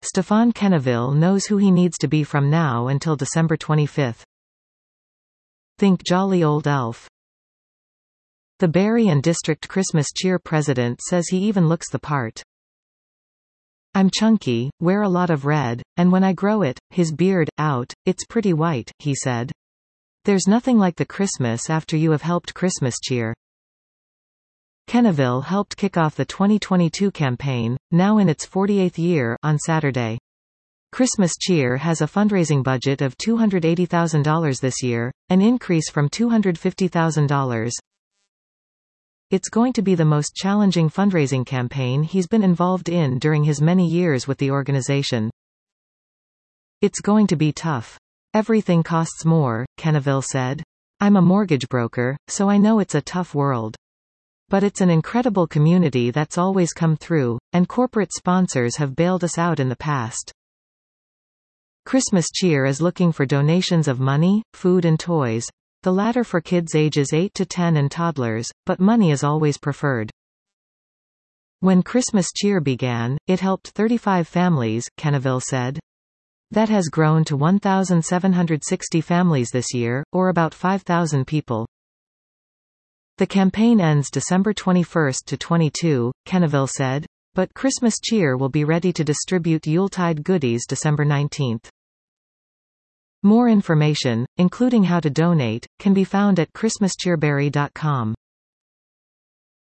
Stefan Kenneville knows who he needs to be from now until December 25. Think jolly old elf. The Barrie and District Christmas Cheer president says he even looks the part. I'm chunky, wear a lot of red, and when I grow it, his beard, out, it's pretty white, he said. There's nothing like the Christmas after you have helped Christmas cheer. Kenneville helped kick off the 2022 campaign, now in its 48th year, on Saturday. Christmas Cheer has a fundraising budget of $280,000 this year, an increase from $250,000. It's going to be the most challenging fundraising campaign he's been involved in during his many years with the organization. It's going to be tough. Everything costs more, Kenneville said. I'm a mortgage broker, so I know it's a tough world. But it's an incredible community that's always come through, and corporate sponsors have bailed us out in the past. Christmas Cheer is looking for donations of money, food and toys, the latter for kids ages 8 to 10 and toddlers, but money is always preferred. When Christmas Cheer began, it helped 35 families, Kenneville said. That has grown to 1,760 families this year, or about 5,000 people. The campaign ends December 21 to 22, Kenneville said, but Christmas Cheer will be ready to distribute Yuletide goodies December 19. More information, including how to donate, can be found at christmascheerbarrie.com.